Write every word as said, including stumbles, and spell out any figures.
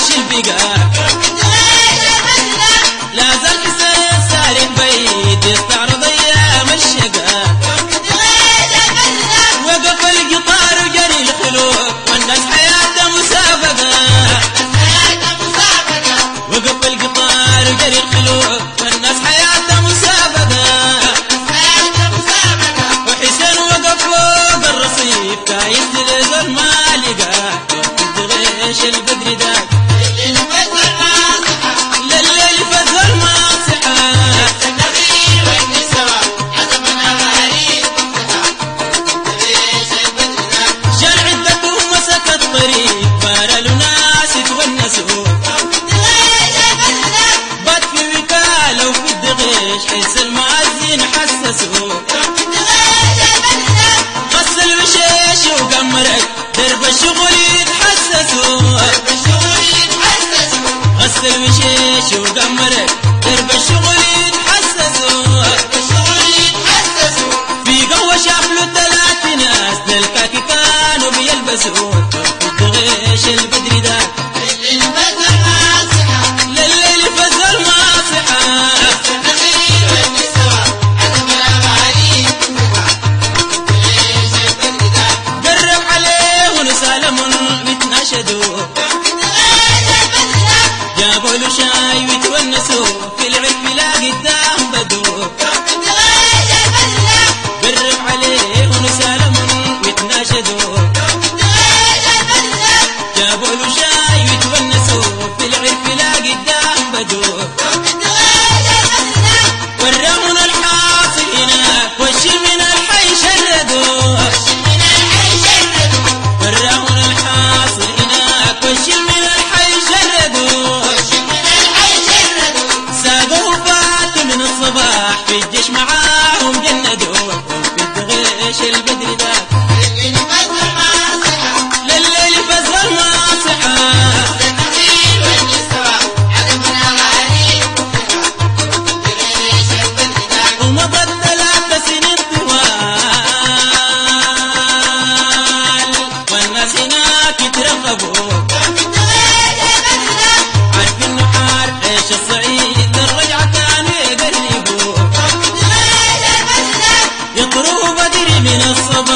عاش البقاع لا زال حسين سالك بيت يستعرض ايام الشقاء وقف القطار وجري الخلوق والناس حياته مسابقة وقف القطار وجري الخلوق والناس حياته مسابقة وحسين وقف فوق الرصيف كايس تلزل ما لقاه الغيش البدر داك لليل فزر ما صحاه شال عدته مسك الطريق بارلوا ناس يتونسوا بات في وكالة وفي الدغيش حس المعزين حسسوا غسل وشيش وقمرك درب الشغل يتحسسوا غسل وشيش وقمرك درب الشغل يتحسسوا في قهوة شافلوا ثلاث ناس للكاكي كانوا بيلبسوا الدغيش البدري داك لليل فزر ما صحاه قرب عليه ونسالم بيتناشدوا جابوا له شاي ويتونسوا في العلم لا قدام بدو قرب عليه ونسالم ويتناشدوا جابوا له شاي ويتونسوا في العلم لا قدام بدو ورمون الحاصل هناك والشي من الحي شردوا ورمون الحاصل هناك والشي من الحي شردوا ساقوا فات من الصباح في الجيش معاهم جندوا في الدغيش البدر داك لليل فزر ما صحاه ومضت ثلاث سنين طوال والناس هناك يترقبوا عارفين نحار عيش الصعيد الرجعة كانوا يقربوا يطروا بدري من الصباح